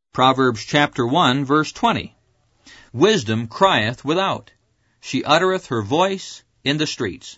Proverbs chapter 1, verse 20. Wisdom crieth without. She uttereth her voice in the streets.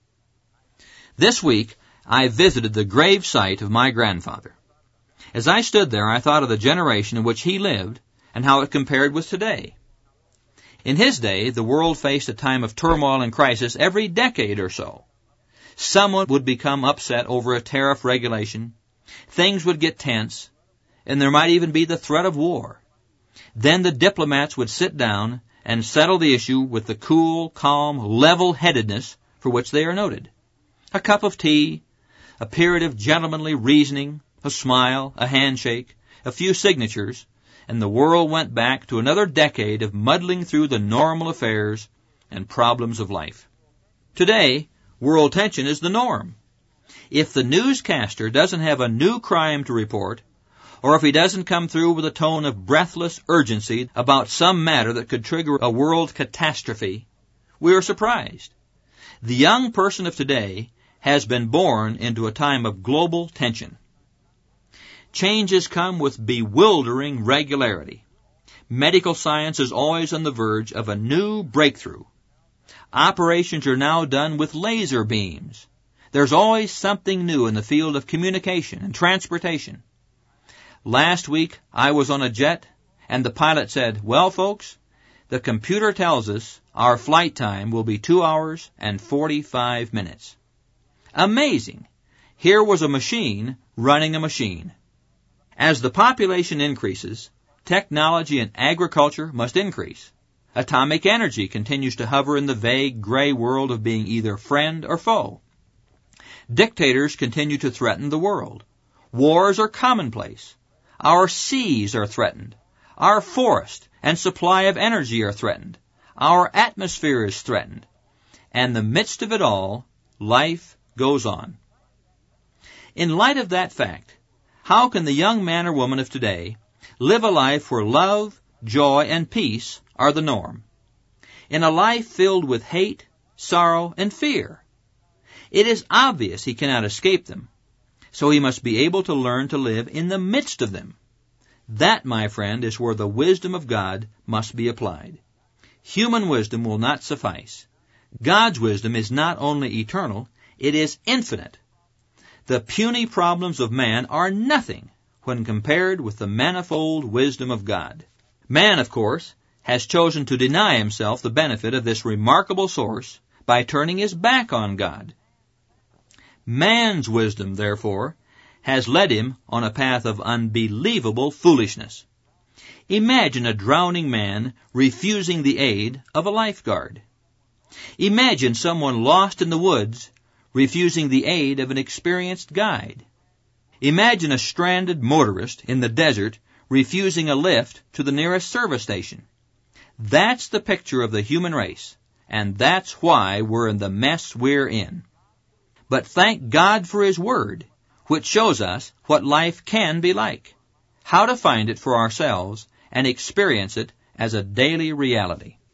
This week, I visited the grave site of my grandfather. As I stood there, I thought of the generation in which he lived and how it compared with today. In his day, the world faced a time of turmoil and crisis every decade or so. Someone would become upset over a tariff regulation, things would get tense, and there might even be the threat of war. Then the diplomats would sit down and settle the issue with the cool, calm, level-headedness for which they are noted. A cup of tea, a period of gentlemanly reasoning, a smile, a handshake, a few signatures, and the world went back to another decade of muddling through the normal affairs and problems of life. Today, world tension is the norm. If the newscaster doesn't have a new crime to report, or if he doesn't come through with a tone of breathless urgency about some matter that could trigger a world catastrophe, we are surprised. The young person of today has been born into a time of global tension. Changes come with bewildering regularity. Medical science is always on the verge of a new breakthrough. Operations are now done with laser beams. There's always something new in the field of communication and transportation. Last week, I was on a jet, and the pilot said, "Well, folks, the computer tells us our flight time will be 2 hours and 45 minutes. Amazing! Here was a machine running a machine. As the population increases, technology and agriculture must increase. Atomic energy continues to hover in the vague gray world of being either friend or foe. Dictators continue to threaten the world. Wars are commonplace. Our seas are threatened. Our forest and supply of energy are threatened. Our atmosphere is threatened. And in the midst of it all, life goes on." In light of that fact, how can the young man or woman of today live a life where love, joy, and peace are the norm? In a life filled with hate, sorrow, and fear? It is obvious he cannot escape them. So he must be able to learn to live in the midst of them. That, my friend, is where the wisdom of God must be applied. Human wisdom will not suffice. God's wisdom is not only eternal, it is infinite. The puny problems of man are nothing when compared with the manifold wisdom of God. Man, of course, has chosen to deny himself the benefit of this remarkable source by turning his back on God. Man's wisdom, therefore, has led him on a path of unbelievable foolishness. Imagine a drowning man refusing the aid of a lifeguard. Imagine someone lost in the woods refusing the aid of an experienced guide. Imagine a stranded motorist in the desert refusing a lift to the nearest service station. That's the picture of the human race, and that's why we're in the mess we're in. But thank God for His Word, which shows us what life can be like, how to find it for ourselves and experience it as a daily reality.